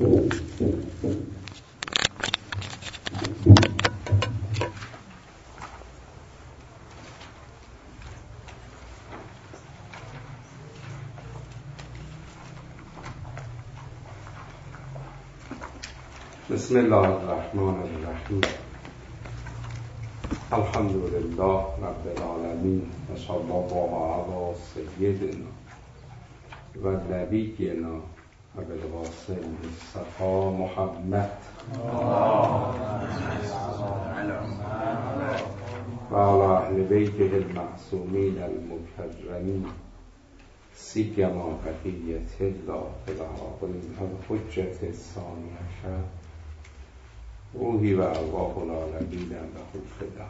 بسم الله الرحمن الرحیم. الحمد لله رب العالمین و صلی الله علی سیدنا و نبینا ابی القاسم مصطفی محمد و علی اهل بیته المعصومین المکرمین سیما بقیة الله فی الارضین الحجة الثانیة روحی و ارواح العالمین له الفدا.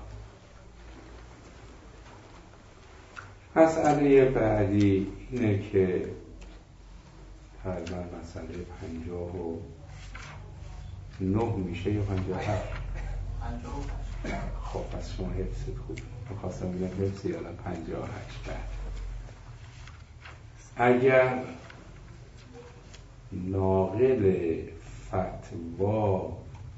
مسئله بعدی اینه که تقریبا مسئله 59 میشه یا 57. خب پس شما حفظت خوب. میخواستم بگم حفظ یا 58 بعد. اگر ناقل فتوا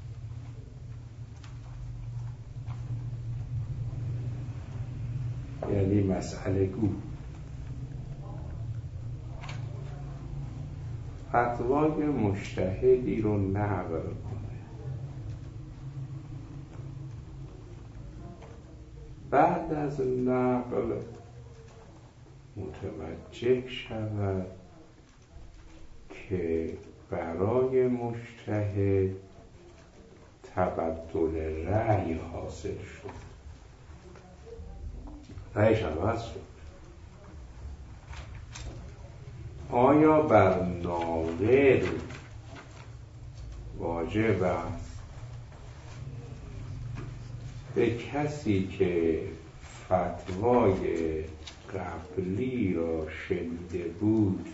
یعنی مسئله گو فتوای مجتهدی رو نقل کنه، بعد از نقل متوجه شود که برای مجتهد تبدل رأی حاصل شد، رأیش عوض شد، آیا بر ناقل واجب است به کسی که فتوای قبلی را شنیده بود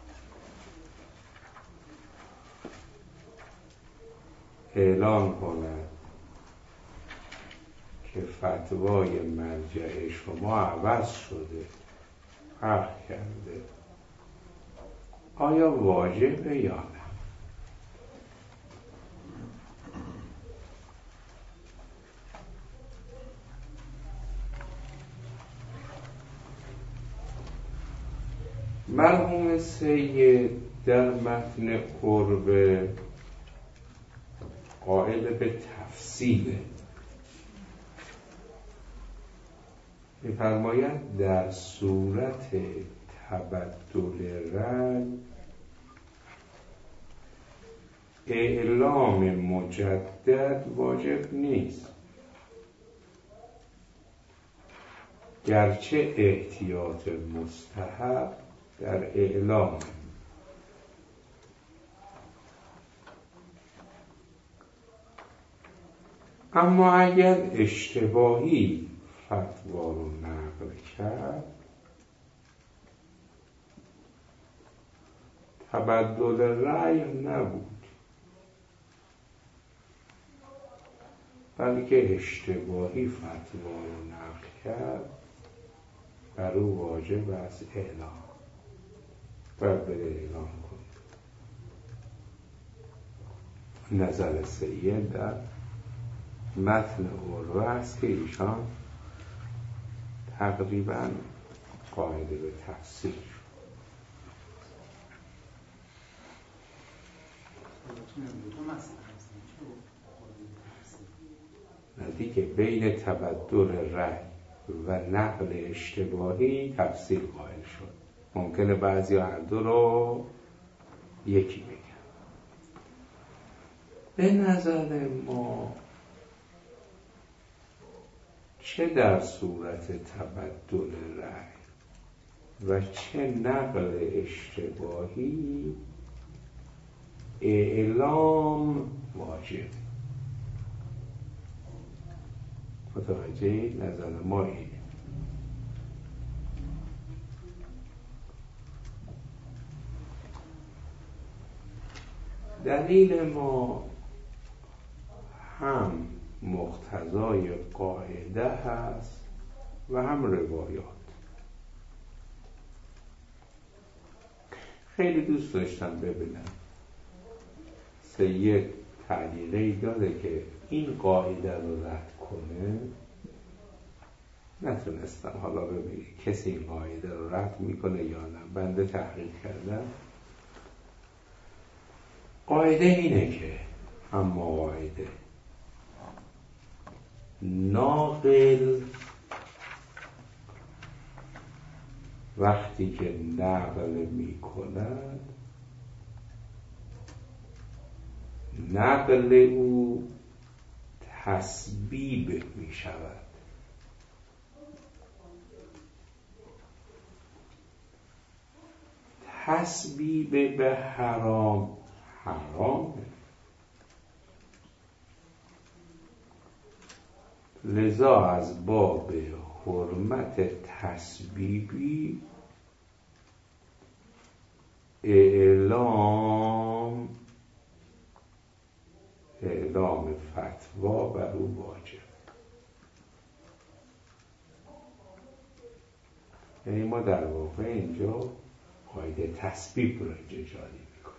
اعلان کند که فتوای مرجع شما عوض شده، فرق کرده؟ آیا واجبه یا نه؟ مرحوم سید در متن قربه قائل به تفصیله، می‌فرماید در صورت تبدل رأی اعلام مجدد واجب نیست، گرچه احتیاط مستحب در اعلام. اما اگر اشتباهی فتوا رو نقل کرد تبدل رأی نبود، بلکه اشتباهی فتوا رو نقل کرد، بر او واجب است اعلام، باید بره اعلام کنه. نظر سید در متن قربه است که ایشان تقریبا قائل به تفسیر شد. ندی که بین تبدل رأی و نقل اشتباهی تفسیر قائل شد. ممکنه بعضی هر دو رو یکی بگن. به نظر ما چه در صورت تبدل رأی و چه نقل اشتباهی اعلام واجب. متوجه نظر ما اینه. دلیل ما هم مقتضای قاعده هست و هم روایات. خیلی دوست داشتم ببینم سید تعلیقی داده که این قاعده رو رد کنه. نتونستم حالا ببینید کسی این قاعده رو رد میکنه یا نه. بنده تحقیق کردم. قاعده اینه که اما قاعده ناقل وقتی که نقل میکند نقل او تسبیب میشود. تسبیب به حرام حرامه. لذا از باب حرمت تسبیبی اعلام فتوا بر او واجب. یعنی ما در واقع اینجا قاعده تسبیب رو اینجا جاری میکنیم.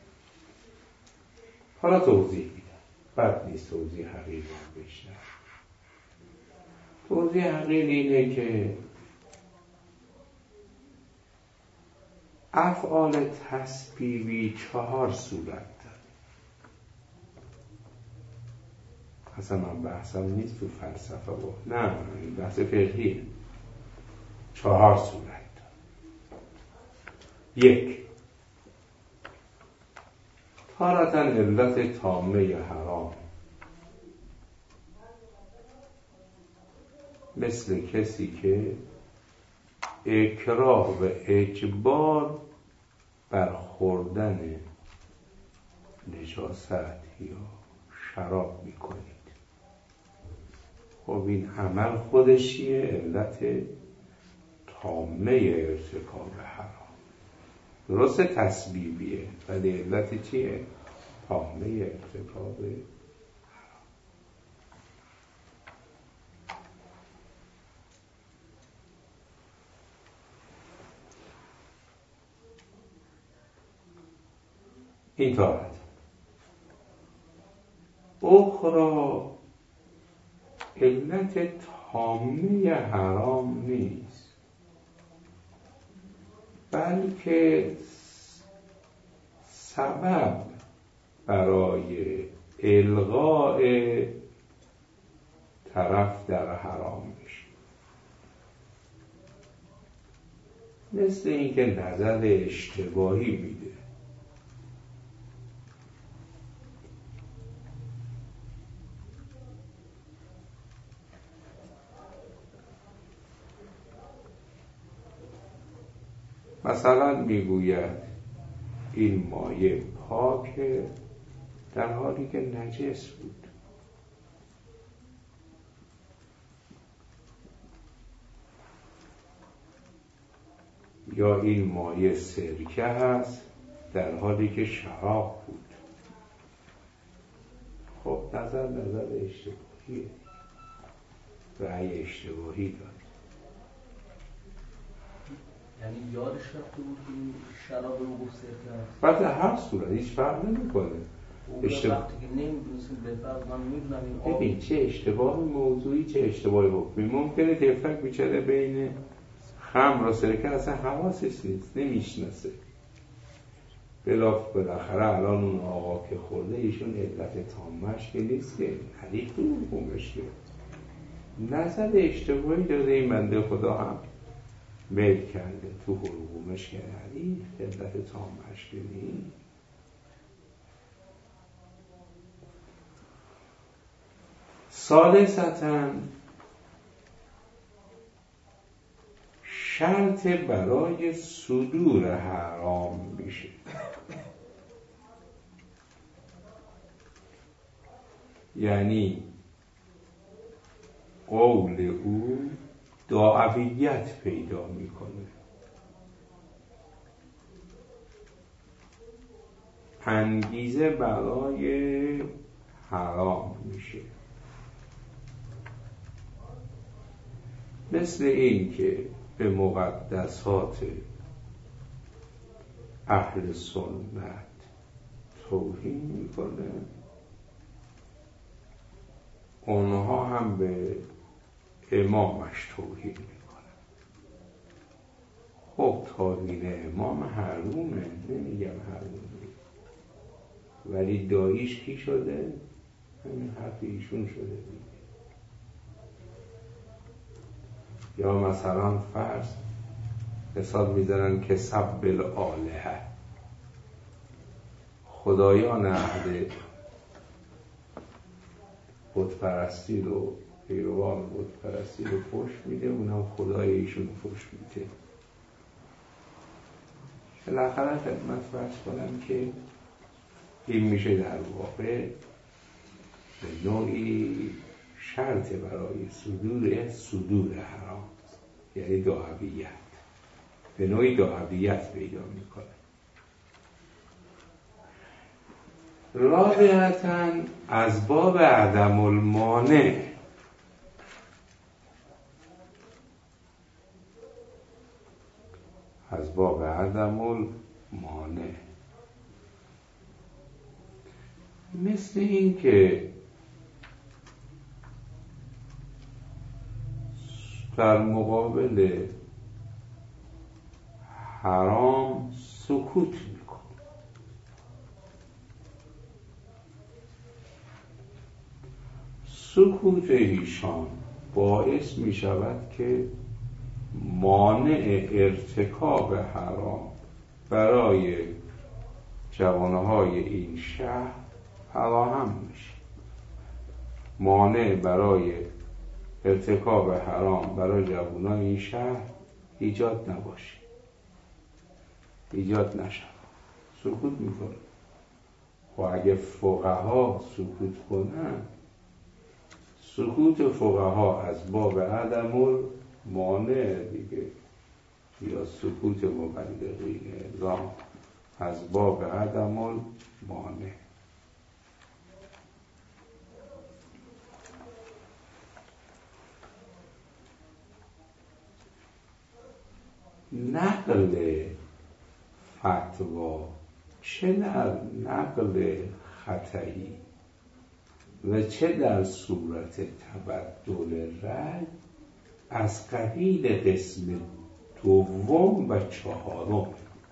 حالا توضیح میدم. بد نیست توضیح حقیقی هم بشنم. توضیح حقیقی اینه که افعال تسبیبی 4 صورت داره. اصلا من بحثم نیست تو فلسفه نه، این بحث فقهیه. 4 صورت داره. 1 تارةً علت تامه حرام، مثل کسی که اکراه و اجبار بر خوردن نجاست یا شراب میکنید. خب این عمل خودشیه علت تامه ارتکاب حرام. درست تسبیبیه ولی علت چیه؟ تامه ارتکاب حرام. این طاعت اخرى علت تامه حرام نیست، بلکه سبب برای الغاء طرف در حرام میشه. مثل اینکه نظر اشتباهی میده. مثلا میگوید این مایه پاکه در حالی که نجس بود. یا این مایه سرکه هست در حالی که شراب بود. خب نظر اشتباهیه، رأی اشتباهی داد. یعنی یادش رفته بود که این شراب رو گفت سرکه هست. بعد هر صورت هیچ فرق نمی‌کنه. وقتی که نمی‌دونستیم به فرض من می‌دونم این ببین چه اشتباه موضوعی چه اشتباه حکمی. ممکنه تفرق بیچاره بین خمر و سرکه اصلا حواسش نیست، نمیشناسه. بالاخره الان اون آقا که خورده ایشون علت تامش که نیست که حریف تو حکومش که نظر اشتباهی داده. این بنده خدا هم میل کرده تو حکومش که حریف علت تامش که نیست. ثالثاً شرط برای صدور حرام میشه. یعنی قول او داعیت پیدا میکنه، انگیزه برای حرام میشه. مثل این که به مقدسات اهل سنت توهین میکنه، اونها هم به امامش توهین میکنه. خب توهین امام حرومه، نمیگم حرومه، ولی داییش کی شده؟ همین حرف ایشون شده دیگه. یا مثلا فرض حساب میزنن که سب الالهه، خدایان اهل بتپرستی رو، پیروان بتپرستی رو فحش میده، اونم خدای ایشون رو فحش میده. بالاخره خدمت فرض کنم که این میشه در واقع به نوعی شرط برای صدور حرام، یعنی دعویت، به نوعی دعویت پیدا میکنه. رابعتاً از باب عدم المانع، از باب عدم المانع، مثل این که در مقابل حرام سکوت میکن. سکوت ایشان باعث می شود که مانع ارتکاب حرام برای جوانهای این شهر فراهم میشه. مانع برای ارتکاب حرام برای جوانهای این شهر ایجاد نباشه، ایجاد نشه، سکوت میکنه. و اگه فقها سکوت کنن، سکوت فقها از باب عدم المانع دیگه، یا سکوت مبلغین اعلام از باب عدم المانع. نقل فتوا چه در نقل خطایی و چه در صورت تبدل رأی از قبیل قسم دوم و چهارم.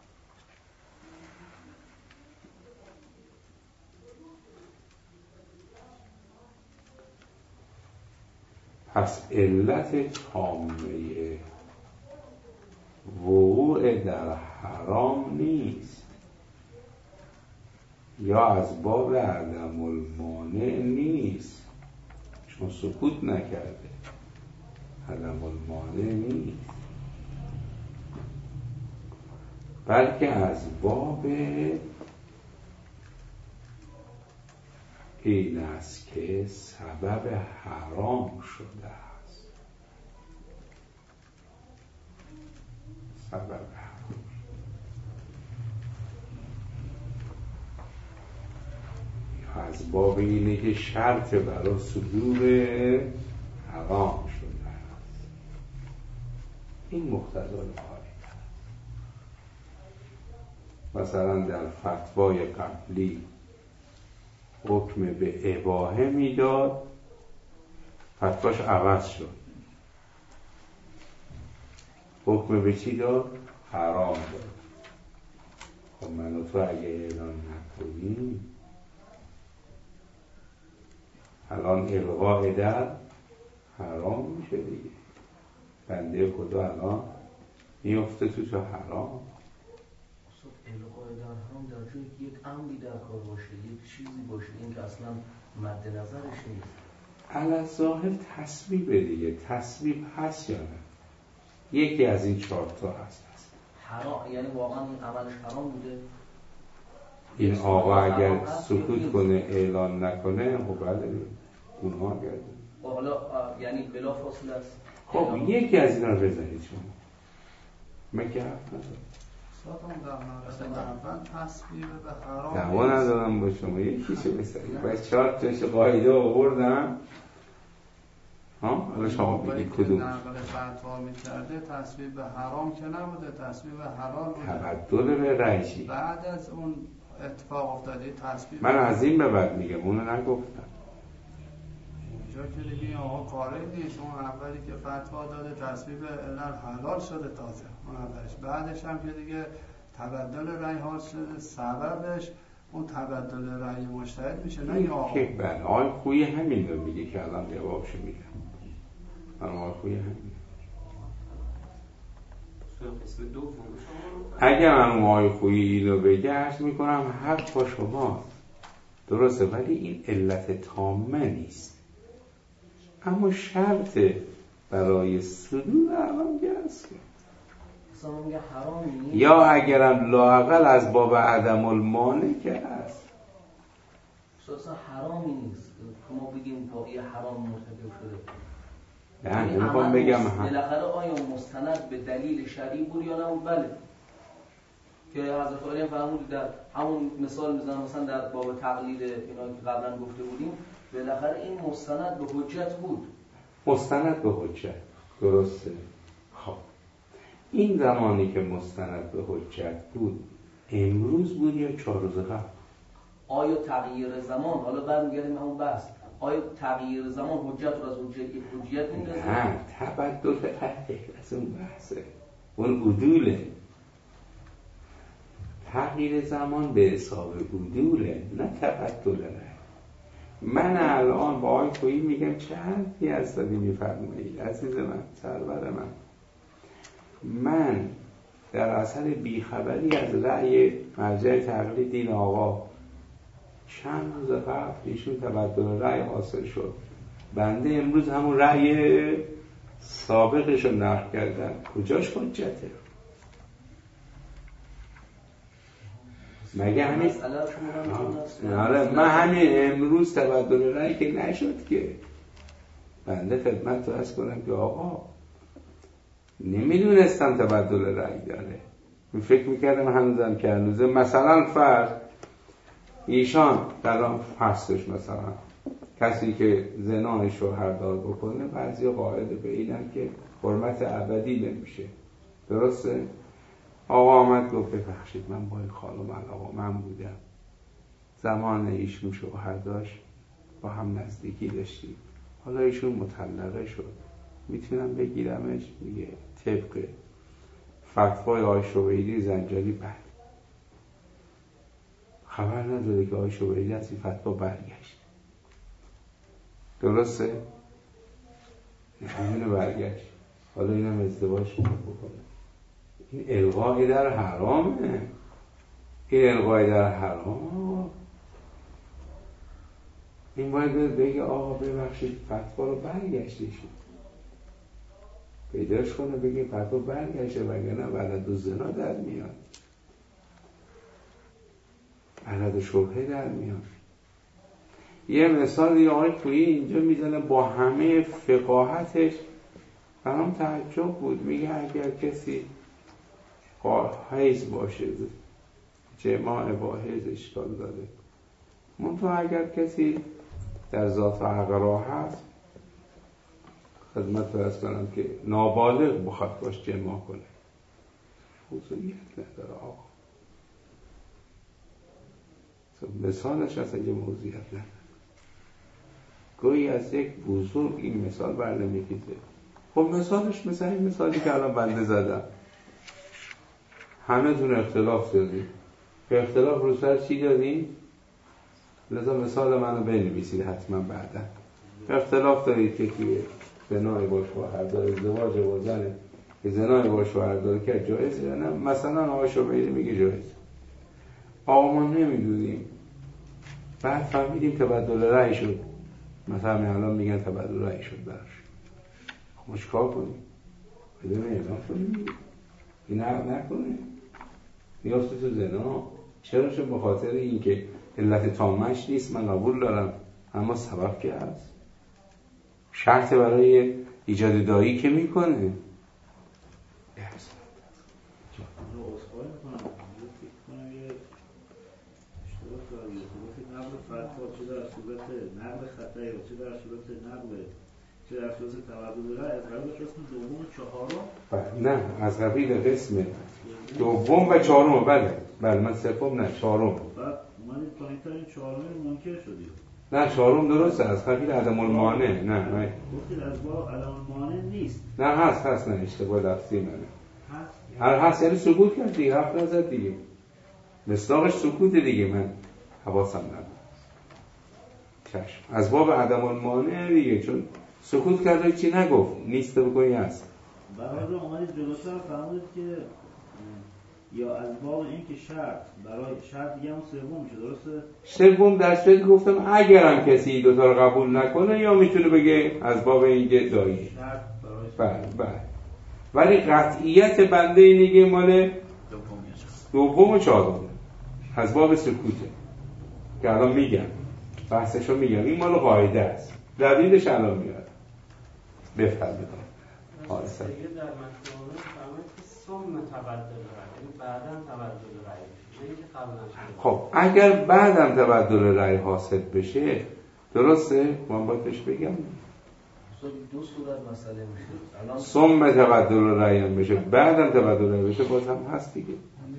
پس علت تامه وقوع در حرام نیست، یا از باب عدم المانع نیست، چون سکوت نکرده، عدم المانع نیست، بلکه از باب این است که سبب حرام شده است. سبب حرام یا از باب اینه که شرط برای صدور حرام شده است. این مقتضای قاعده است. مثلا در فتوای قبلی حکم به اباحه میداد، فتواش عوض شد، حکم به چی داد؟ حرام داد. خب من و تو اگه اعلان نکنیم، الان الغاء در حرام میشه دیگه. بنده خدا الان میفته تو حرام. الغای در حرام در جایی که یک امری در کار باشه، یک چیزی باشه، این که اصلا مد نظرش نیست. علی ظاهر تصویبه دیگه. تصویب هست یا نه؟ یکی از این 4 تا هست. حرام یعنی واقعا این عملش حرام بوده. این آقا اگر سکوت کنه، اعلان نکنه، خب بله گناه کرده. حالا یعنی بلا فاصله است. خب یکی از اینا رو بزنید شما. من که حرف ندارم. تصویب به حرام دعوا ندارم با شما، یکیشو بسید. باید 4 تاش قاعده آوردم. حالا شما بگید کدوم. نقل فتوا می‌کرده تصویب به حرام که نبوده، تصویب به حلال بوده. تبدل به رأی. بعد از اون اتفاق افتاده تصویب. من از این به بعد میگم، اونو نگفتم. اونجا که دیگه این آقا قارئ نیست، اون اولی که فتوا داده تصویب علل حلال شده تازه اون اولش، بعدش هم که دیگه تبدل رأی حاصل شده، سببش اون تبدل رأی مجتهد میشه، نه این آقا. که بله آقای خویی همین رو میگه که الان جوابشو میگم. آقای خویی همین. اگر من آقای خویی اینو بگه عرض میکنم حق با شما درسته، ولی این علت تامه نیست. اما شرط برای صدور الان هست یا اگرم لااقل از باب عدم المانع که هست. اصلا حرامی نیست که ما بگیم واقعی حرام مرتکب شده. نه نمیخوام بگم بالاخره آیا مستند به دلیل شرعی بود یا نه؟ بله، که حضرت علی فرمود در همون مثال میزنم، مثلا در باب تقلید اینا که قبلا گفته بودیم، بالاخره این مستند به حجت بود. مستند به حجت، درسته. خب این زمانی که مستند به حجت بود امروز بود یا 4 روز قبل؟ آیا تغییر زمان، حالا برمیگردیم همون بحث، آیا تغییر زمان حجت رو از حجیت میندازه؟ نه، تبدل رأی از اون بحثه، اون عدوله. تغییر زمان به حساب عدوله، نه تبدل رأی. من الان با آقای خویی میگم چه حرفی هستادی میفرمایید عزیز من، سرور من در اثر بیخبری از رأی مرجع تقلید این آقا چند روز قبل ایشون تبدل رأی حاصل شد، بنده امروز همون رأی سابقش رو نقل کردم، کجاش حجته؟ مگه همین آره من همین امروز تبدل رأی که نشد که بنده خدمت تو عرض کنم که آقا نمیدونستم تبدل رأی داره، فکر میکردم هنوزم که هنوزه. مثلا فرض ایشان در آن هستش، مثلا کسی که زنای شوهردار بکنه بعضی قاعده به اینم که حرمت ابدی نمیشه، درسته؟ آقا آمد گفت ببخشید من با این خانم علاقه من بودم، زمان ایشون شوهر داشت با هم نزدیکی داشتیم، حالا ایشون مطلقه شد، میتونم بگیرمش؟ میگه طبق فتوای آقای شویری زنجانی بله. خبر نداره که آقای شویری از این فتوا برگشت، درسته؟ نمیدونه برگشت، حالا اینم ازدواج بکنه. این الغای در حرامه، این الغای در حرام. این باید بگه آقا ببخشید فتوا رو برگشتیشون، پیداش کنه بگه فتوا برگشته، وگرنه ولد و زنا در میاد، ولد و شبهه در میاد. یه مثال یه آقای خویی اینجا میزنه با همه فقاهتش، برام تعجب بود، میگه اگر کسی حیض باشه، جماع با حیض اشکال داره، منطقه اگر کسی در ذات و عقرا هست، خدمت فرض کنم که نابالغ بخواد باش جماع کنه، خصوصیت نداره آقا، مثالش اصلا یه موضوعیت نداره. گویی از یک بزرگ این مثال برنمی‌کیزه. خب مثالش مثل این مثالی که الان بنده زدم، همه دون اختلاف داریم، به اختلاف رو سر چی داریم؟ لذا مثال منو بنویسید حتما بعدا. اختلاف دارید که توی زنای با شوهر داره، ازدواج با زنه که زنای با شوهر داره که جایزه یا نه؟ مثلا آقا شوهری میگه جایزه، آقا ما نمیدونیم، بعد فهمیدیم تبدل رأی شد، مثلا الان میگن تبدل رأی شد براش، خب ما چیکار کنیم؟ بدون اعلام کنیم؟ این حق نکنه میافته تو زنا. چرا؟ چون به خاطر این که علت تامش نیست، من قبول دارم، اما سبب که هست، شرط برای ایجاد دایی که میکنه. نقل فتوا چه در صورت نقل خطایی و چه در صورت نقل که در خصوص تبدل رأی از قبیل قسم دوم و چهارم؟ نه، از قبیل قسم دوم و چهارم. بله من سوم نه چهارم. بعد اومدید پایین تا این چهارم منکر شدید. نه چهارم درسته، از قبیل عدم المانع. نه گفتید از باب عدم المانع نیست. نه هست نه، اشتباه لفظی منه. هست یعنی سکوت کرد دیگه، حرف نزد دیگه، مصداقش سکوت دیگه. من حواسم نبود. چشم، از باب عدم المانع دیگه، چون سکوت کرده چی نگفت، نیست بگویی هست. بعد اومدید جلوتر فرمودید که یا از باب این که شرط برای شرط دیگه هم سوم میشه، درسته؟ سوم در صورتی گفتم اگرم کسی دوتا رو قبول نکنه یا میتونه بگه از باب این که دایی. شرط برای بله. ولی قطعیت بنده اینه که مال دوم و چهارم از باب سکوته که الان میگم، بحثشو میگم، این مال قاعده است، دلیلش الان میاد. بفرمایید. حادثه دیگه در متن فهمید که ثم تبدل رأی، یعنی بعداً تبدل رأی بشه، نه اینکه قبلاً. خب اگر بعدم تبدل رأی حاصل بشه درسته؟ من باید بهش بگم دو صورت مسئله میشه. الان ثم تبدل رأی هم بشه، بعدم تبدل رأی بشه، باز هم هست دیگه.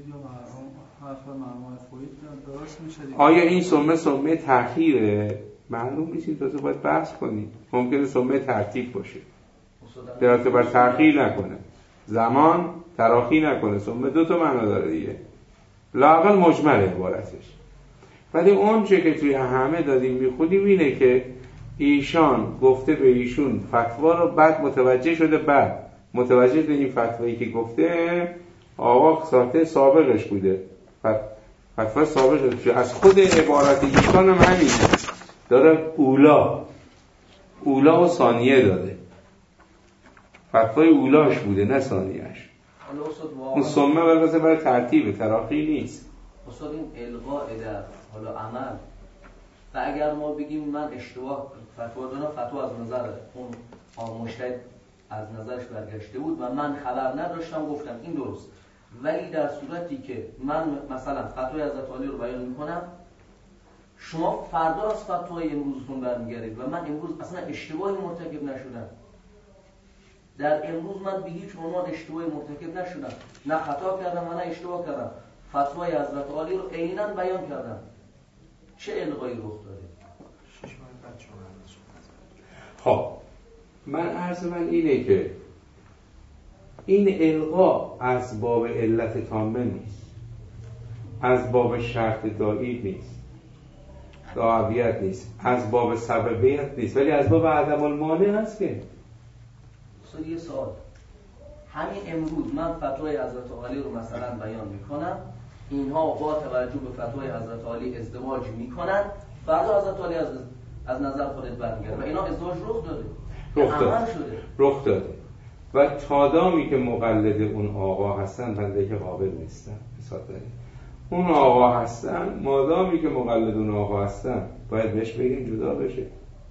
حرف مرحوم خویی درست میشه دیگه. آیا این ثم تأخیره؟ معلوم نیست، این تازه باید بحث کنیم. ممکنه ثم ترتیب باشه، درست بر تأخیر نکنه، زمان تراخی نکنه. ثم دو تا معنا داره دیگه، لااقل مجمل عبارتش. ولی اون چه که توی همه دادیم میخونیم اینه که ایشان گفته به ایشون فتوا رو، بعد متوجه شده، بعد متوجه به این فتوایی که گفته آقا ساعته سابقش بوده، فتوا سابقش بوده. از خود عبارت ایشان هم همین داره، اولا و ثانیه داده، فتوای اولاش بوده نه ثانیهش. اون ثمه البته برای ترتیب تراخی نیست. استاد این الغاء در حالا عمل، و اگر ما بگیم من اشتباه فتوا دادم، فتوا از نظر اون مجتهد از نظرش برگشته بود و من خبر نداشتم، گفتم این درست. ولی در صورتی که من مثلا فتوای حضرت عالی رو بیان میکنم، شما فردا از فتوای امروزتون برمیگردید و من امروز اصلا اشتباهی مرتکب نشدم. در امروز من به هیچ عنوان اشتباهی مرتکب نشدم، نه خطا کردم و نه اشتباه کردم، فتوای حضرت عالی رو عیناً بیان کردم. چه الغایی رخ داده؟ خب من عرض من اینه که این الغا از باب علت تامه نیست، از باب شرط دایی نیست، دعویت نیست، از باب سببیت نیست، ولی از باب عدم المانع هست. که یه سوال، همین امروز من فتوای حضرت عالی رو مثلا بیان میکنم، اینها با توجه به فتوای حضرت عالی ازدواج میکنن، فردا حضرت عالی از نظر خودت برمیگرده و اینا ازدواج رخ داده و تادامی که مقلد اون آقا هستن، بنده که قابل نیستن حساب داریم، اون آقا هستن، مادامی که مقلد اون آقا هستن باید بهش بگیم جدا بشه،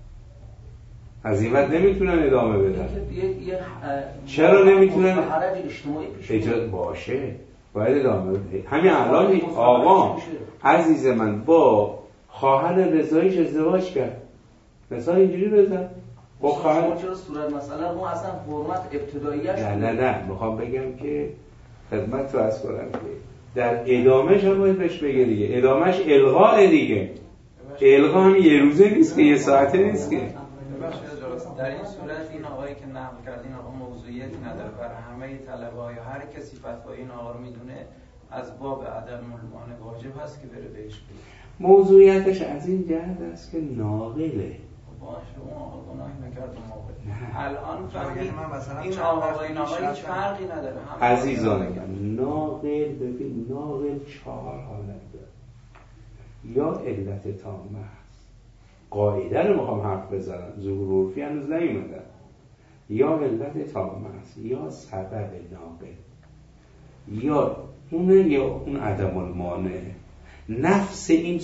عزیمت نمیتونن ادامه بدن. چرا نمیتونن؟ حرج اجتماعی پیش باشه، باید ادامه بده. همین الان آقا عزیز من با خواهر رضاییش ازدواج کرد، مثلا اینجوری بزن با خواهر. چرا صورت مثلا اون اصلا حرمت ابتداییش؟ نه میخوام بگم که خدمت رو از کنم که در ادامهش هم باید بهش بگه دیگه، ادامهش الغاء دیگه. الغاء هم یه روزه نیست که، یه ساعته نیست که. در این صورت این آقایی که نقل کرد این آقا موضوعیتی نداره، برای همه طلبه‌ها یا هر کسی فتوای این آقا رو میدونه از باب عدم المانع واجب هست که بره بهش بگه. موضوعیتش از این جهت است که ناقله. باشه اون آقا گناهی نکرد و موقع الان فهمید این آقا با این آقا هیچ فرقی نداره. عزیزان من ناقل، ببین ناقل 4 حالت داره. یا علت تامه است، قاعده رو میخوام حرف بزنم، ظهور عرفی هنوز نیومدن، یا علت تامه است، یا سبب ناقل، یا اون عدم المانع. نفس این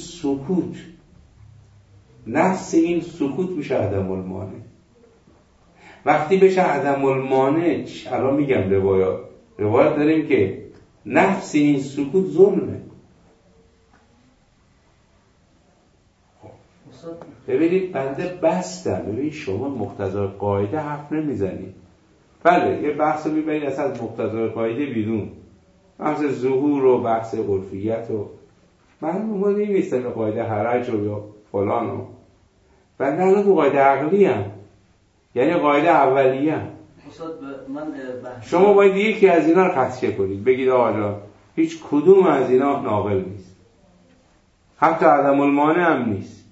سکوت میشه عدم المانع. وقتی بشه عدم المانع، الان میگم روایات داریم که نفس این سکوت ظلمه. ببینید بنده بستم. ببینید شما مقتضای قاعده حرف نمیزنید. بله یه بحث رو میبرید اصلا از مقتضای قاعده بیرون، بحث ظهور و بحث عرفیت و من ما نمیستم به قاعده حرج و یا فلان و بنده الان تو قاعده عقلی هم، یعنی قاعده اولیه هم. شما باید یکی از اینا رو خدشه کنید، بگید آقا هیچ کدوم از اینا ناقل نیست، حتی عدم المانع هم نیست.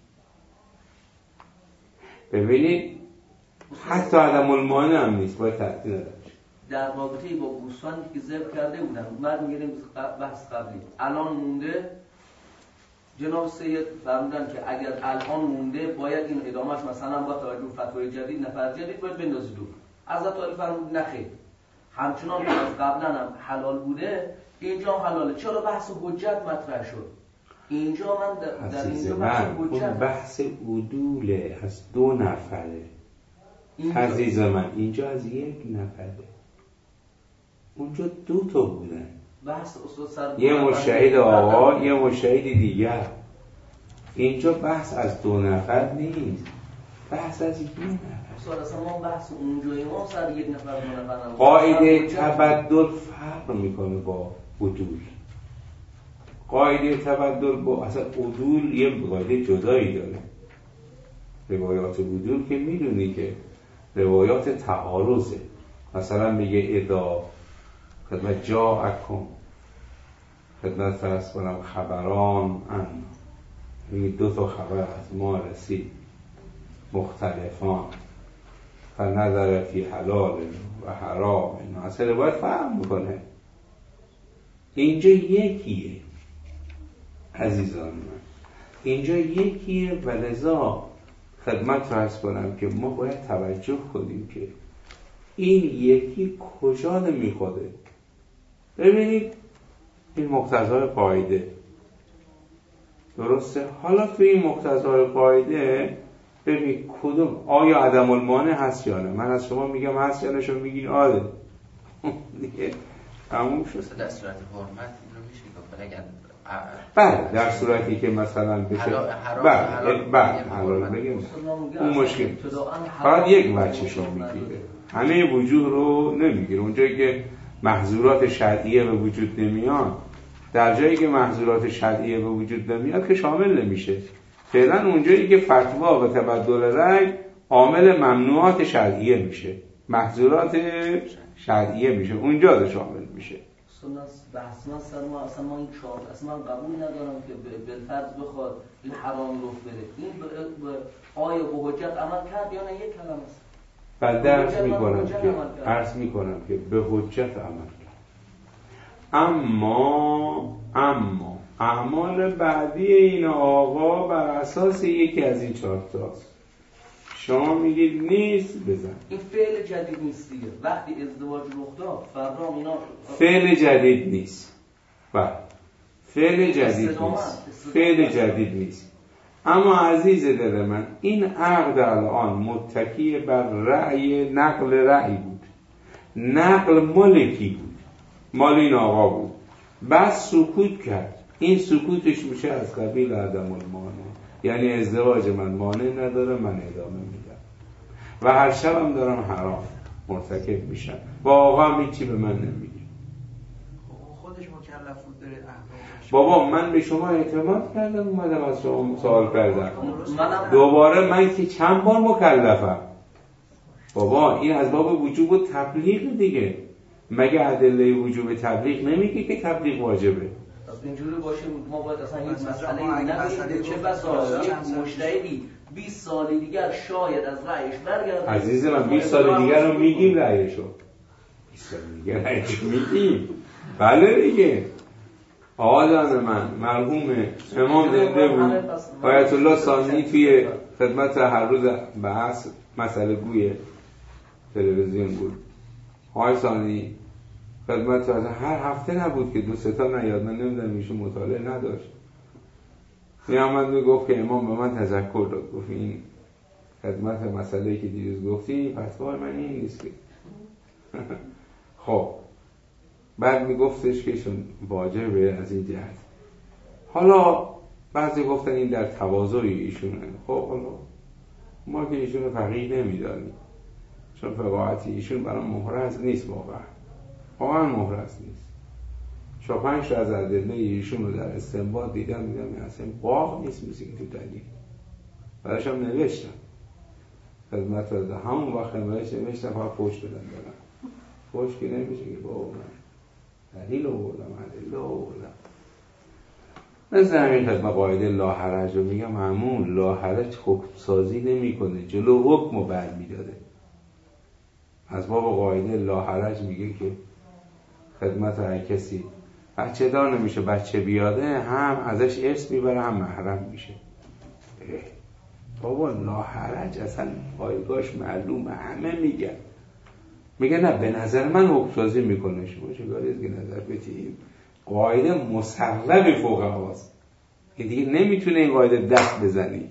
ببینید حتی عدم المانع هم نیست، باید تعطیل نداشت. در رابطه با گوسفندی که ذبح کرده بودن بعد میگیریم بحث قبلی الان مونده، جناب سید فرمودن که اگر الان مونده باید این ادامهش مثلا با توجه به فتوای جدید نفر جدید باید بندازید دور. حضرت علی فرمود نخیر، همچنان که از قبلا هم حلال بوده اینجا هم حلاله. چرا بحث حجت مطرح شد؟ اینجا من در اینجا بحث حجت، اون بحث عدوله از 2 نفره عزیز من، اینجا از 1 نفره، اونجا 2 تا بودن، بحث سر یه مشهد آقا یه مشهد دیگر. اینجا بحث از 2 نفر نیست، بحث از 1 نفر. اصلا ما بحث اونجای ما سر 1 نفر 2 نفر. قاعده تبدل فرق میکنه با عدول. قاعده تبدل با اصلا عدول یه قاعده جدایی داره. روایات عدول که میدونی که روایات تعارضه، مثلا میگه ادا خدمت جاءکم، خدمت فرض کنم خبران ان، میگه 2 تا خبر از ما رسید مختلفان فنظر فی حلال و حرام، اصلا روایت فهم میکنه. اینجا یکیه عزیزان من، اینجا یکیه و لذا خدمت فرض کنم که ما باید توجه کنیم که این یکی کجا نمیخوده. ببینید این مقتضای قاعده درسته. حالا تو این مقتضای قاعده ببین کدوم آیا عدم المانع هست یا نه. من از شما میگم هست یا نه، شما میگین آره دیگه تموم شد. در صورت حرمت این رو میشه گفت اگر بله در صورتی که مثلا بشه بله حلال بگیم اون مشکل فقط یک وجهش رو میگیره، همه وجوه رو نمیگیره. اونجایی که محظورات شرعیه به وجود نمیاد، در جایی که محظورات شرعیه به وجود نمیاد که شامل نمیشه. فعلا اونجایی که فتوا و تبدل رأی عامل ممنوعات شرعیه میشه، محظورات شرعیه میشه، اونجا شامل میشه. بحث ما اصلا ما این چهار اصلا من قبول ندارم که بالفرض بخواد این حرام رخ بده. این آیا به حجت عمل کرد یا نه؟ یک کلمه است. بعد عرض میکنم که به حجت عمل کرد، اما اعمال بعدی این آقا بر اساس یکی از این 4 تاست. شما میگید نیست بزن. این فعل جدید نیست دیگه. وقتی ازدواج رخ داد فردا اینا فعل جدید نیست. بله فعل جدید نیست. فعل جدید نیست. اما عزیز دل من این عقد الان متکی بر رأی نقل رأی بود. نقل ملکی بود، مال این آقا بود، بعد سکوت کرد. این سکوتش میشه از قبیل عدم المانع، یعنی ازدواج من مانع نداره، من ادامه میدم و هر شبم دارم حرام مرتکب میشم و آقا هم هیچی به من نمیگه. خودش مکلف بود بره احکامش. بابا من به شما اعتماد کردم، اومدم از شما سوال کردم. دوباره من که چند بار مکلفم بابا. این از باب وجوب و تبلیغ دیگه. مگه ادله وجوب تبلیغ نمیگه که تبلیغ واجبه؟ اینجوری باشه ما باید اصلا یک مسئله نبینیم. چه بسا یک مجتهدی 20 سال دیگر شاید از رأیش برگرده. عزیز من 20 سال دیگر رو میگیم رأیشو، 20 سال دیگر رأیشو میگیم. بله دیگه. آقایان من مرحوم امام زنده بود، آیت الله ثانی توی خدمت هر روز بحث مسئله گوی تلویزیون بود. آقای ثانی خدمت هر هفته نبود که 2-3 تا نیاد. من نمیدونم ایشون مطالعه نداشت. میامد میگفت که امام به من تذکر داد، گفت این خدمت مسئله‌ای که دیروز گفتی فتوای من این نیست که خب بعد میگفتش که ایشون واجبه از این جهت. حالا بعضی گفتن این در تواضع ایشونه. خب حالا ما که ایشون فقیه نمیدانیم، چون فقاهت ایشون برای محرز نیست، واقعا محرز نیست. 4-5 تا از ادله ایشون رو در استنباط دیدم اصلا باق نیست مثل این تو دلیل. برایش هم نوشتم خدمت داده، همون وقت نوشتم فقط پشت بدن دارم، پشت که نمیشه که بابا من دلیل آوردم ادله آوردم. مثل همین خدمت قاعده لا حرج رو میگم، همون لا حرج حکم سازی نمی کنه، جلو حکم رو برمیداره. از باب قاعده لا حرج میگه که خدمت هر کسی بچه دار نمیشه، بچه بیاده هم ازش ارث میبره هم محرم میشه. بابا لا حرج اصلا پایگاش معلومه، همه میگن نه به نظر من حکم سازی میکنه. شما چه کاری که نظر بدید؟ قاعده مسرب فقهاست که دیگه نمیتونه این قاعده دست بزنی.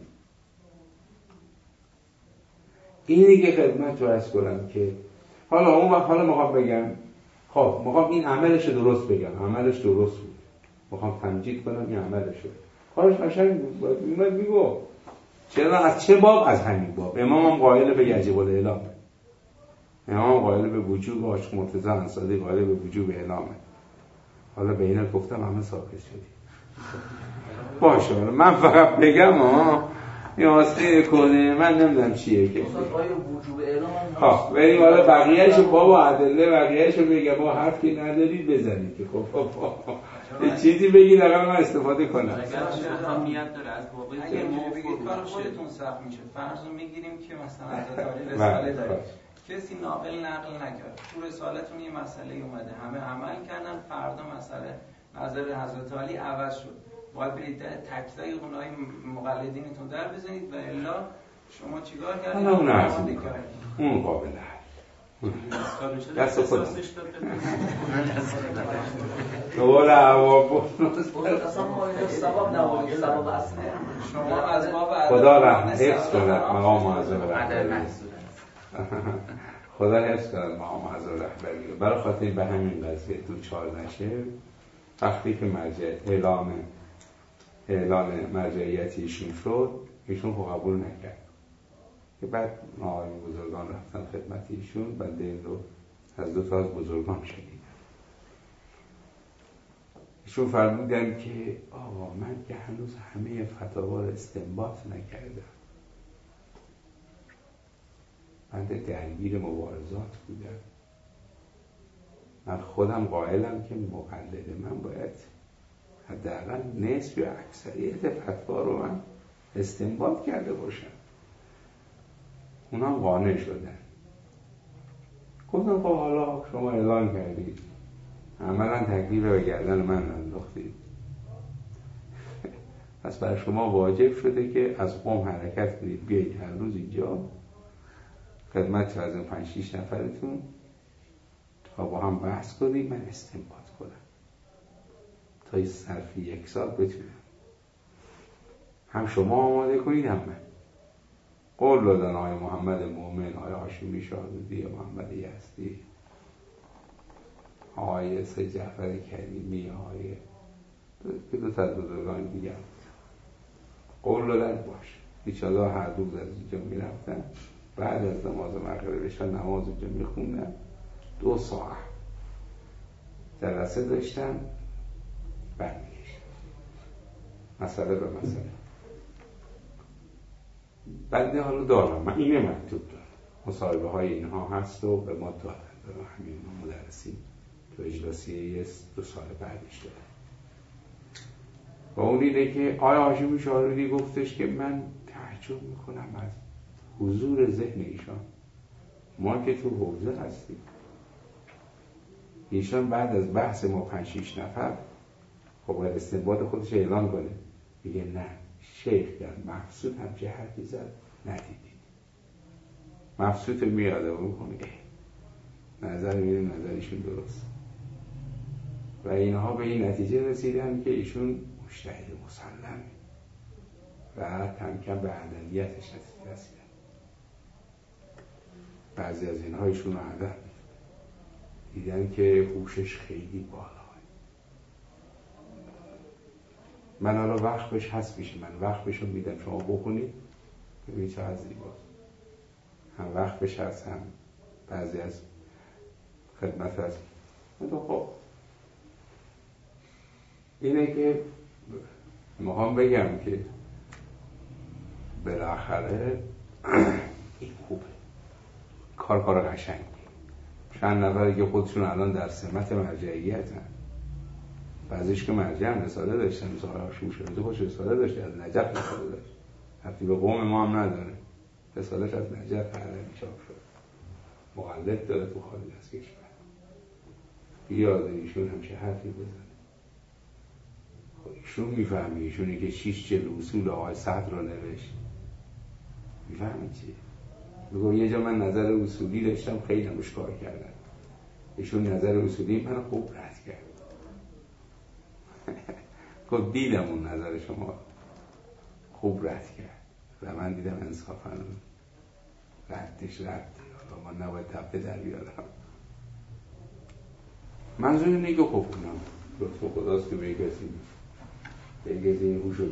اینی که خدمت رو عرض کنم که حالا اون وقت میخوام بگم، خب میخوام این عملش رو درست بگم، عملش درست بود، میخوام تمجید کنم این عملش رو، کارش قشنگ بود، میمد میگو چرا از چه باب؟ از همین باب. امام هم قائل به یجب الاعلام، امام قائل به وجوب، عاشق مرتضی انصاری قائل به وجوب اعلامه. حالا به اینا گفتم همه ساکت شدی. باشه من فقط بگم این واسه کنه من نمیدونم چیه که وجوب اعلام. خب بریم حالا بقیه‌اشو بابا ادله بقیه‌اشو بگم، با حرفی ندارید بزنید که خب یه چیزی بگید اگر من استفاده کنم. اگر اهمیت داره از واقعی که ما بگید کار خودتون سخت میشه. فرض رو میگیریم که مثلا حضرت علی رساله داره، کسی نقل نکرد، تو رسالتون یه مسئله اومده، همه عمل کردن، فردا مسئله نظر حضرت علی عوض شد، باید برید تکتای اونای مقلدینتون در بزنید و الا شما چیکار کردید؟ اون قابل دست خودم دوباره عواب شما از باب خدا رحم حفظ کند مقام معظم رهبری، خدا حفظ کند مقام معظم رهبری. برای خاطر به همین قضیه دوچار نشه، وقتی که اعلان مرجعیت ایشون شد، ایشون خب قبول نکرد که بعد آقایون بزرگان رفتن خدمت ایشون، بنده این رو از 2 تا از بزرگان شنیدم. ایشون فرمودن که آقا من که هنوز همه فتاوا رو استنباط نکردم، بنده درگیر مبارزات بودم، من خودم قائلم که مقلد من باید حداقل نصف یا اکثریت فتوا رو من استنباط کرده باشم. اونا هم قانع شدن. گفتم خب حالا شما اعلان کردید، عملا تکلیف به گردن من انداختید، پس برای شما واجب شده که از قم حرکت کنید، بیایید هر روز اینجا خدمت از این 5-6 نفرتون تا با هم بحث کنید، من استنباط کنم تا صرف 1 سال بتونم هم شما آماده کنید هم من. قول دادن آقای محمد مومن، آقای هاشمی شاهرودی، محمد یزدی، آقای سید جعفر کریمی، آقای 2 تا از بزرگان دیگر قول دادن باشه بیچاره هر روز از اینجا میرفتن، بعد از نماز مغرب بشن نماز اینجا میخوندن، 2 ساعت جلسه داشتن، برمیگشتن مسئله به مسئله. بنده حالا دارم، من اینه مکتوب دارم، مصاحبه های اینها هست و به ما دادن، همین مدرسین تو اجلاسیه 2 سال بعدش دادن. و اون دیده که آیا هاشمی شاهرودی گفتش که من تعجب میکنم از حضور ذهن ایشان، ما که تو حوزه هستیم. ایشان بعد از بحث ما 5-6 نفر خب استنباط خودش اعلان کنه، میگه نه شیخ در مقصود هم چه حرفی زد ندیدید، مقصود میاده و میکنه نظر میره نظرشون درست. و اینها به این نتیجه رسیدن که ایشون مجتهد مسلمه و کم کم به عدلیتش نتیجه رسیدن. بعضی از اینها ایشون رو عدل دیدن که هوشش خیلی بالاه، من حالا وقت بهش هست میشه، من وقت بهشون میدم، شما بخونید ببینید چه از زیباست. هم وقت بهش هست، هم بعضی از خدمت هست. خب اینه که میخوام بگم که بالاخره این خوبه، کار قشنگی. چند نفری که خودشون الان در سمت مرجعیت هم، بعضیش که مرجع هم رساله داشتن، مثلا شوش شده باشه رساله داشته، از نجف رساله داشت، حتی به قوم ما هم نداره، رسالش از نجف علمی چاپ شد، مقلد داره تو خارج از کشور. بیاد ایشون همشه حرفی بزنه، ایشون میفهمی ایشونی که 6 اصول آقای صدر رو نوشت، میفهمی چیه؟ بگو یه جا من نظر اصولی داشتم خیلی همش کار کردم، ایشون نظر اصولی من خوب رد کرد. خب دیدم اون نظر شما خوب رد کرد و من دیدم انصافاً ردش حالا من نباید تپه در بیارم. منظور اینه که خب اونم لطف خداست که به کسی این هوشو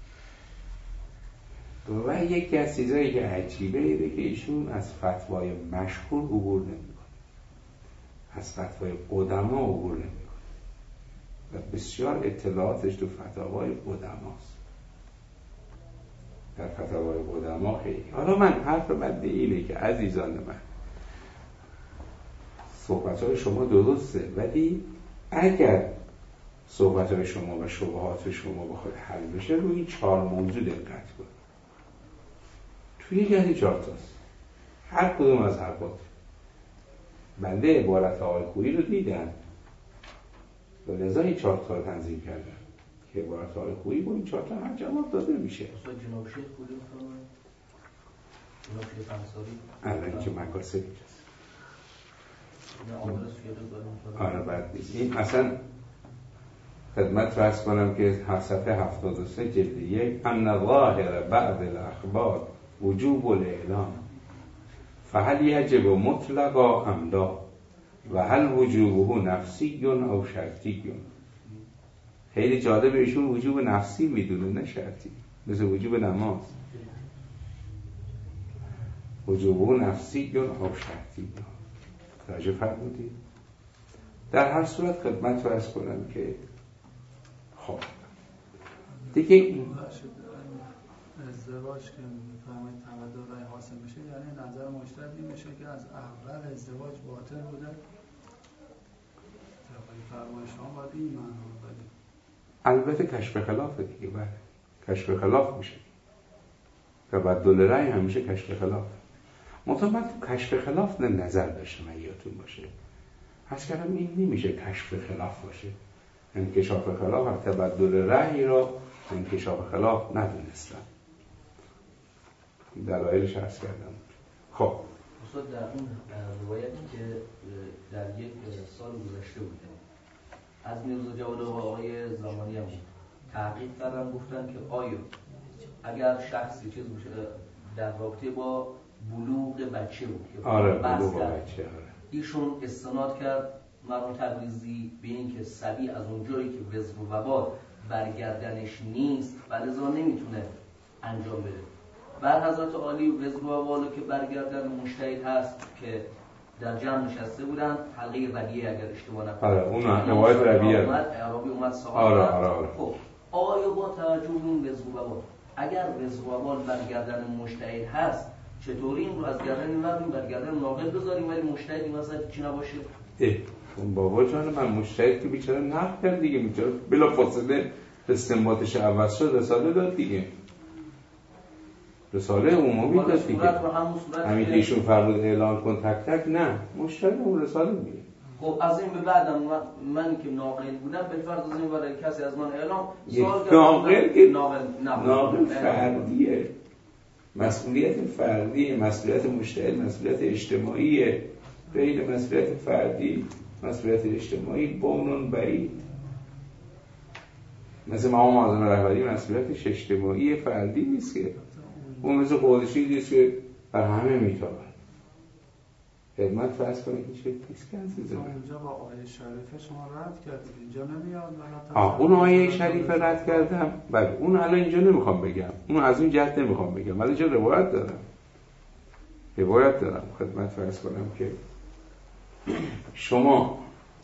و یکی از چیزایی که عجیبه اینه که ایشون از فتوای مشهور عبور نمی‌کنه، از فتوای قدما عبور نمی‌کنه و بسیار اطلاعاتش تو فتاوای قدماست. در فتاوای قدما خیلی. حالا من حرف من اینه که عزیزان من، صحبت‌های شما درسته، ولی اگر صحبت‌های شما و شبهات شما بخواد حل بشه، روی این 4 موضوع دقت کنید. توی یکی 4 تاست، هر کدوم از حرفات. بنده عبارت آقای خویی رو دیدم و لذا این 4 تا رو تنظیم کردم که عبارت آقای خویی با این 4 تا هم جواب داده میشه. استاد جناب شیخ خویی بفرمایید. جناب شیخ انصاری الان که مکاسب اینجاست. آره بعد این اصلا خدمت رأس کنم که صفحه 73 جلد 1 ان ظاهر بعض الاخبار وجوب الاعلام فهل یجب مطلقا ام لا و هل وجوبه نفسی او شرطی. خیلی جالب، ایشون وجوب نفسی میدونه نه شرطی، مثل وجوب نماز. وجوبه نفسی او شرطی. توجه فرمودید؟ در هر صورت خدمت رأس کنم که خب دیگه این ازدواج که میفهمید تبدل رأی حاصل میشه، یعنی نظر مجتهد این میشه که از اول ازدواج باطل بوده. طبقی فرمایش شما باید این معنا بدید. البته کشف خلاف دیگه، بله کشف خلاف میشه. تبدل رأی همیشه کشف خلاف. منتها من تو کشف خلاف نظر داشتم، یادتون باشه حس کردم این نمیشه کشف خلاف باشه. انکشاف خلاف و تبدل رأی را انکشاف خلاف ندونستم، دلایلش عرض کردم. خب استاد در اون روایتی که در یک سال گذشته بود از میرزا جواد و آقای زمانی هم تحقیق کردن، گفتن که آیا اگر شخصی چیز بشه در رابطه با بلوغ بچه بود که بلوغ بچه ایشون استناد کرد مرحوم تبریزی به این که صبی از اون جایی که وزر و وبال برگردنش نیست ولذا نمیتونه انجام بده. بر حضرت عالی وزر و وبالو که برگردن مجتهد هست که در جمع نشسته بودن، حلقه ربیعه اگر اشتباه نکنم. اون روایت ربیعه عربی اومد صحابه. خب آیا با توجه به این وزر و وبال اگر وزر و وبال برگردن مجتهد هست، چطوری این رو از گردن این برگردن ناقل بذاریم ولی مجتهدی مثلا چی نباشه؟ اون بابا جان من مجتهد که بیچاره نقد کرد دیگه، بیچاره بلا فاصله استنباطش عوض شد، رساله داد دیگه، رساله عمومی داد دیگه. همین که ایشون فرمود اعلان کن تک تک، نه مجتهد اون رساله میگه. خب از این به بعدم من که ناقل بودم بالفرض از این برای کسی از من اعلام ناقل فردیه، مسئولیت فردی، مسئولیت مجتهد مسئولیت اجتماعیه، غیر مسئولیت فردی مسئولیت اجتماعی بونون بعید. مثل مقام معظم رهبری مسئولیتش اجتماعی فردی نیست که اون مثل قادشی نیست که بر همه میتابد. خدمت فرض کنید این شکل نیست که عزیزم. اونجا با آیه شریف شما رد کردید، اینجا نمیاد. اون آیه شریف رد کردم، بله اون الان اینجا نمیخوام بگم، اون از اون جهت نمیخوام بگم، ولی اینجا روایت دارم خدمت فرض کنم که شما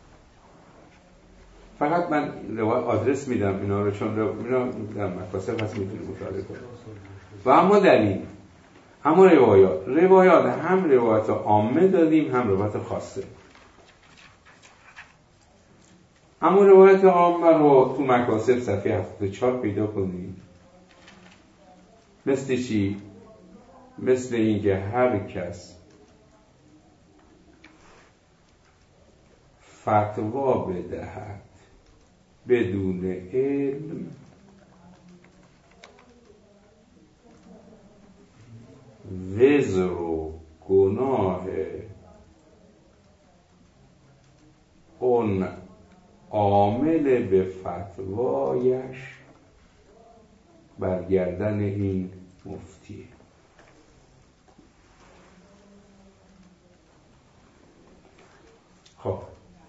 فقط من روایت آدرس میدم اینا رو، چون اینا در مکاسب پس میتونی مطالعه کنید. و اما دلیل، اما روایات هم روایت عامه دادیم هم روایت خاصه. اما روایت عامه رو تو مکاسب صفحه 74 پیدا کنید. مثل چی؟ مثل اینکه هر کس فتوا بدهد بدون علم وزر و گناه اون عامل به فتوایش برگردن این مفتیه. خب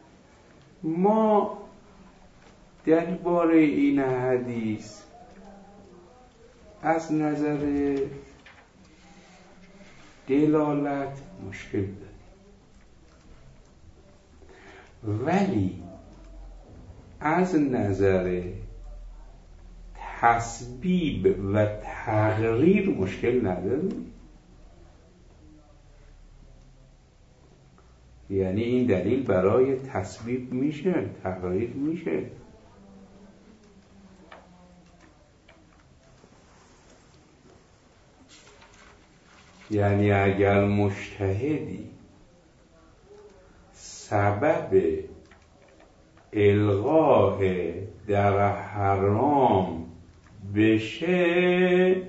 ما درباره این حدیث از نظر دلالت مشکل داریم، ولی از نظر تسبیب و تغییر مشکل نداریم. یعنی این دلیل برای تسبیب میشه، تغییر میشه. یعنی اگر مجتهدی سبب الغاء در حرام بشه،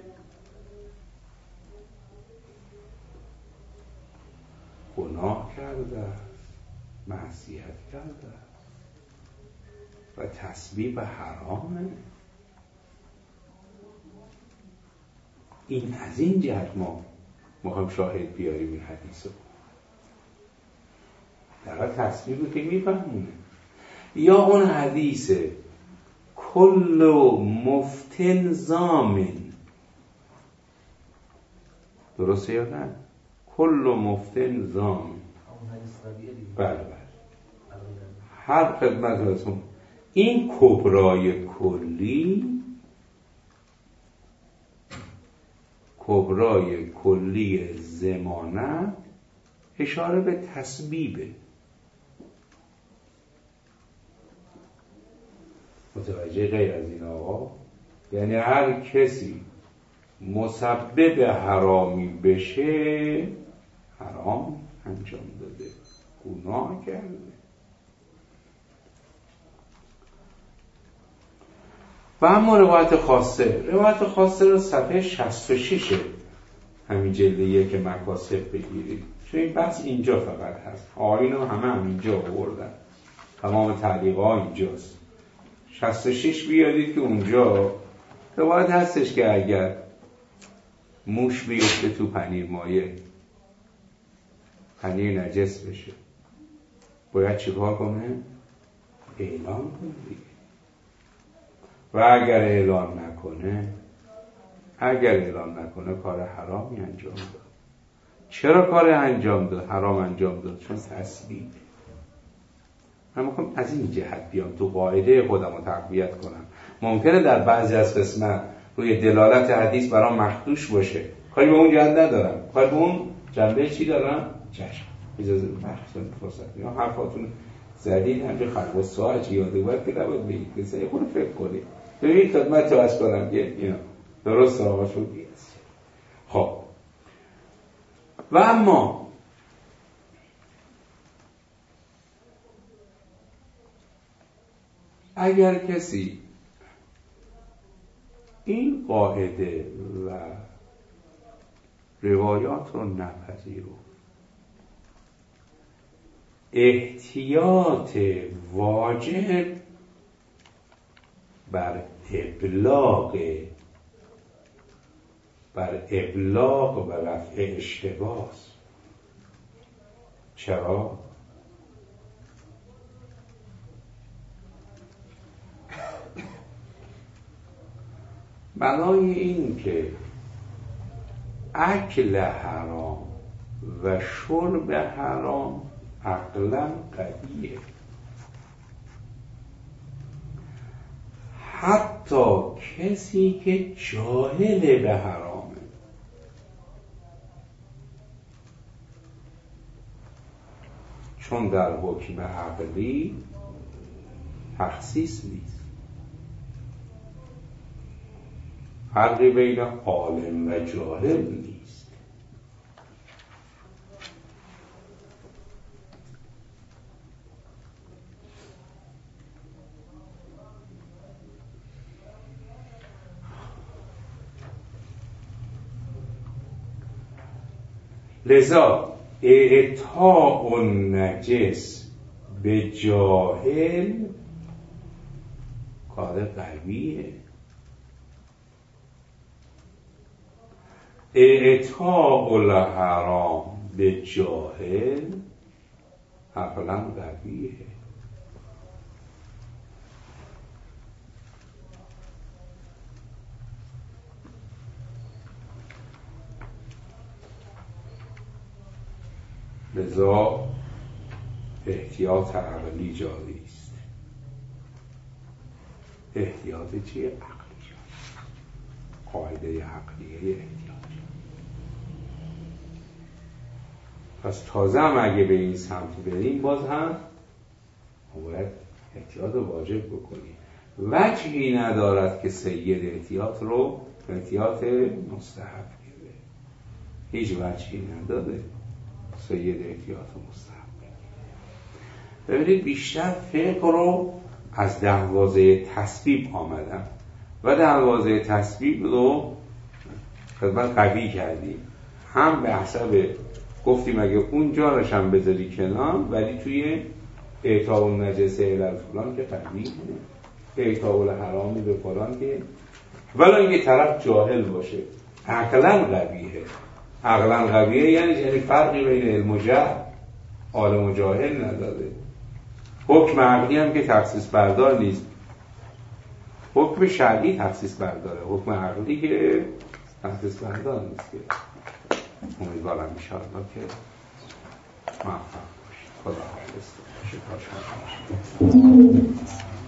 گناه کرده است، معصیت کرده است و تسبیب حرامه. این از این جهت ما میخوایم شاهد بیاریم این حدیث رو. در تسبیب که میفهمونه. یا اون حدیث کل مفتن زامن، درسته یا نه؟ کل مفتن زامن. بله بله. هر خدمت رسول این کبرای کلی ضمانت اشاره به تسبیبه. متوجه غیر از این آقا؟ یعنی هر کسی مسبب حرامی بشه، حرام انجام داده، گناه کرده. و اما روایت خاصه رو صفحه 66 همین جلد 1 مکاسب بگیرید، چون این بحث اینجا فقط هست. آیین رو همه اینجا آوردن، تمام تعلیق‌ها اینجاست. 66 بیارید که اونجا روایت هستش که اگر موش بیفته تو پنیر مایه، پنیر نجس بشه، باید چیکار کنه؟ اعلام کنه دیگه. و اگر اعلام نکنه کار حرامی انجام داد. چرا کار انجام داد؟ حرام انجام داد چون تسبیب. من میخوام از این جهت بیام تو قاعده خودم رو تقویت کنم. ممکنه در بعضی از قسمت روی دلالت حدیث برام مخدوش باشه، کاری به اون جهت ندارم، کاری به اون جنبه چی دارم؟ چشم اجازه بخشتون فرصت یا حرفاتون زدید همجا خلوه ساعت یاده باید که نباید بگید که سعی خود فکر کنید. ببینید خدمت تو از کنم که اینا درست آقا شدی است. خب و اما اگر کسی این قاعده و روایات رو نپذیرفت، احتیاط واجب بر ابلاغ و رفع اشتباه. چرا؟ برای این که اکل حرام و شرب حرام عقلا قویه. حتی کسی که جاهل به حرامه، چون در حکم عقلی تخصیص نیست. فرقی بین عالم و جاهل نیست. لذا اعطاء النجس به جاهل کار قویه. اعطاء الحرام به جاهل عقلا قویه. لذا احتیاط عقلی جاری است. احتیاط چیه؟ عقلی جاری. قاعده عقلیه احتیاط. پس تازه هم اگه به این سمت بریم باز هم باید احتیاط واجب بکنیم. وجهی ندارد که سید احتیاط رو احتیاط مستحب گیره. هیچ وجهی نداره سید احتیاط مستحب. ببینید بیشتر فقه رو از دروازه تسبیب آمدن و دروازه تسبیب رو خدمت قوی کردیم. هم به حسب گفتیم اگه اون جانش هم بذاری کنار، ولی توی اعطاء النجسه الی فلان که قوی اعطاء الحرامی به فلان که ولی یه طرف جاهل باشه عقلا قویه. عقلا قویه یعنی فرقی بین علم و جهل، عالم و جاهل نداره. حکم عقلی هم که تخصیص بردار نیست، حکم شرعی تخصیص برداره، حکم عقلی که تخصیص بردار نیست. که امیدوارم انشاءالله که موفق باشید. خدا حافظ. شکر شما.